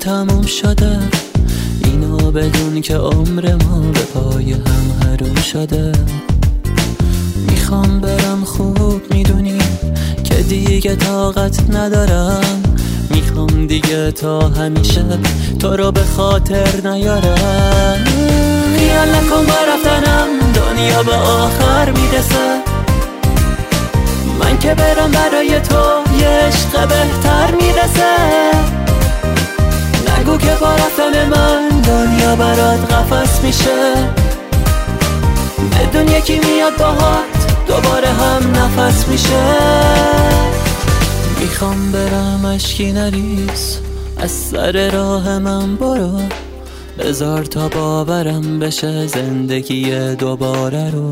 تموم شده، اینو بدون که عمر ما به پای هم حروم شده. میخوام برم خوب میدونی که دیگه طاقت ندارم، میخوام دیگه تا همیشه تو رو به خاطر نیارم. خیال نکن با رفتنم دنیا به آخر میرسه، من که برم برای تو یه عشق بهتر میرسه. نگو که با رفتن من دنیا برات قفس میشه، بدون یکی میاد باهات دوباره هم نفس میشه. میخوام برم اشکی نریز از سر راه من برو، بذار تا باورم بشه زندگی دوباره رو.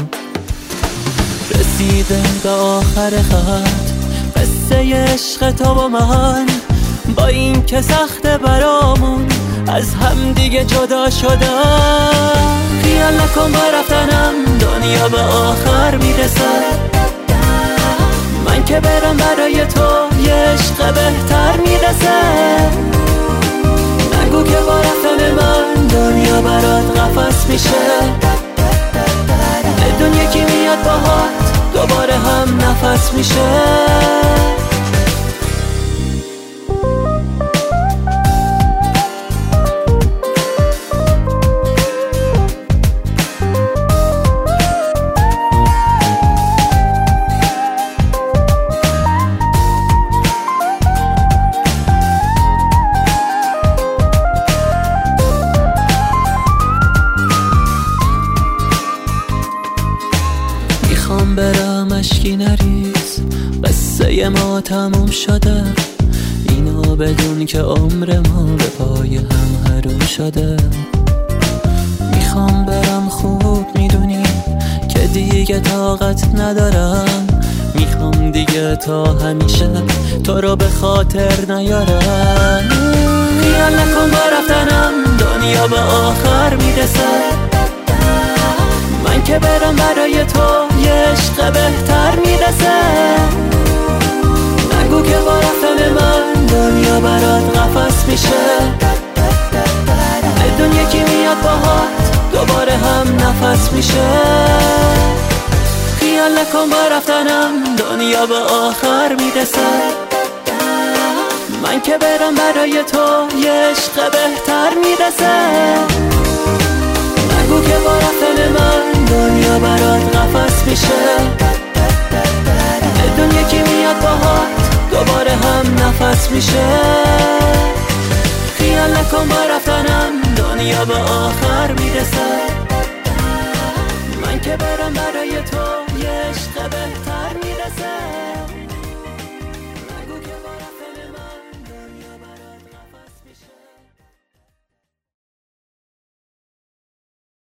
رسیده به آخر خط قصه عشق تو و من، با این که سخت برامون از هم دیگه جدا شدم. خیال نکن با رفتنم دنیا به آخر میرسه، من که برم برای تو یه عشق بهتر میرسه. نگو که با رفتن من دنیا برات قفس میشه، بدون یکی میاد باهات دوباره هم نفس میشه. میخوام برم اشکی نریز قصه ما تموم شده، اینو بدون که عمر ما به پای هم حروم شده. میخوام برم خوب میدونی که دیگه طاقت ندارم، میخوام دیگه تا همیشه تو رو به خاطر نیارم. خیال نکن با رفتنم دنیا به آخر میرسه، من که برم برای تو یه عشق بهتر میرسه. نگو که با رفتن من دنیا برات قفس میشه، بدون یکی میاد باهات دوباره هم نفس میشه. خیال نکن با رفتنم دنیا به آخر میرسه، من که برم برای تو یه عشق بهتر میرسه. نگو که با رفتن من دنیا برات قفس میشه، بدون یکی میاد باهات دوباره هم نفس میشه. خیال نکن با رفتنم دنیا به آخر میرسه، من که برم